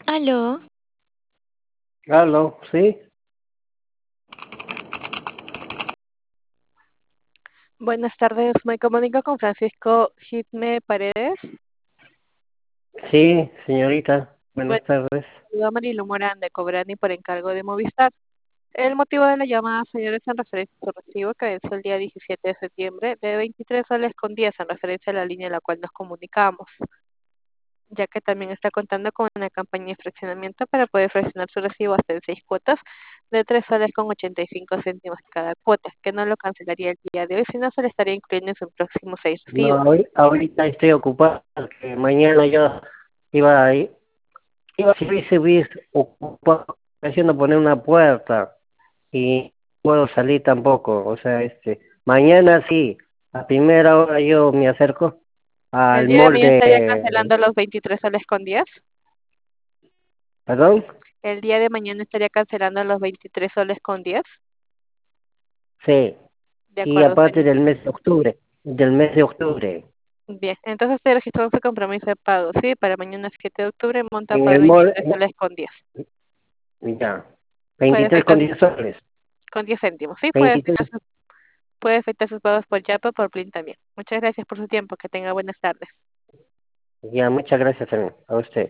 Aló, Aló, sí, Buenas tardes, me comunico con Francisco Gitme Paredes. sí, señorita, Bueno, buenas tardes. saludo a Marilu Morán de Cobrani por encargo de Movistar. El motivo de la llamada, señores, en referencia a su recibo que venció el día 17 de septiembre de 23 soles con 10 en referencia a la línea a la cual nos comunicamos, ya que también está contando con una campaña de fraccionamiento para poder fraccionar su recibo hasta en 6 cuotas de 3 soles con 85 céntimos cada cuota, que no lo cancelaría el día de hoy, sino se le estaría incluyendo en sus próximos 6 No, recibos. ahorita estoy ocupado, que mañana yo iba a ir, iba a subir ocupado, haciendo poner una puerta y no puedo salir tampoco, o sea, mañana sí, a primera hora yo me acerco El al día de mañana molde, estaría cancelando los 23 soles con 10. perdón, El día de mañana estaría cancelando los 23 soles con 10. sí, De y acuerdo, aparte señor. del mes de octubre, Bien, entonces estoy registrando su compromiso de pago. Sí, para mañana 7 de octubre monta en para el molde, 23 soles con 10. ya, Puede 23 efectuar con 10 soles, con 10 céntimos. Sí, 23. puede efectuar sus pagos por Yapo o por Plin también. Muchas gracias por su tiempo. Que tenga buenas tardes. Ya, muchas gracias también a usted.